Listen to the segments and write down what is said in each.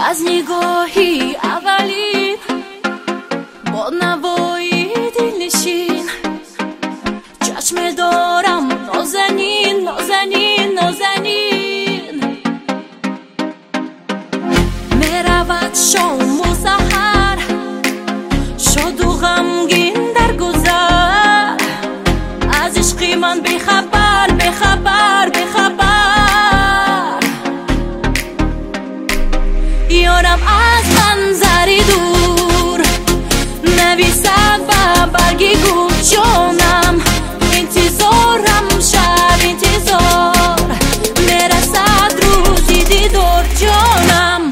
از نگاهی اولین با نوایی دلنشین چشم دارم نازنین نازنین نازنین میرود شام و سحر شاد و غمگین در گذر از عشق من بیخبر بیخبر بیخبر یارم از منظری دور نویسد با برگی گل جانم انتظارم شب انتظار میرسد روزی دیدار جانم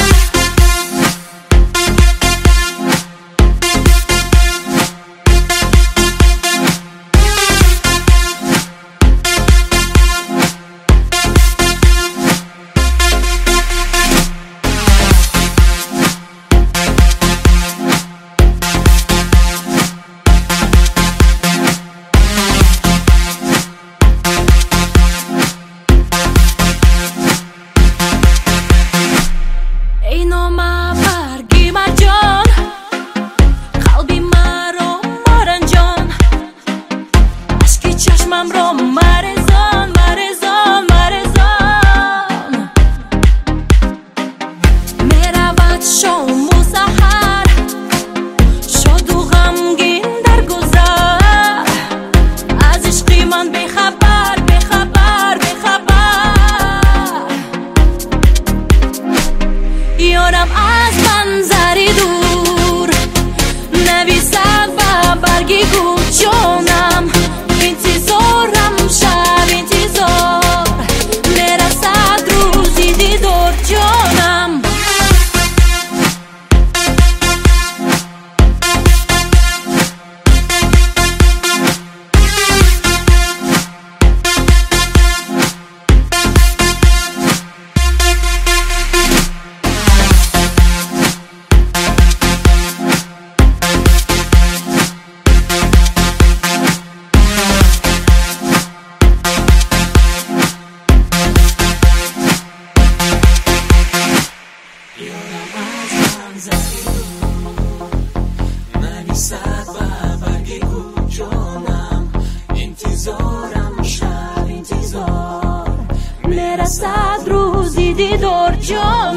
مرزان مرزان مرزان میرود شام و سحر شاد و غمگین در گذر از عشق من بیخبر بیخبر بیخبر یارم از منظری دور نویسد با برگی گل جانم انتظارم شب انتظار میرسد روزی دیدار جانم نویسد با برگی گل جانم انتظارم شب انتظار میرسد روزی دیدار جانم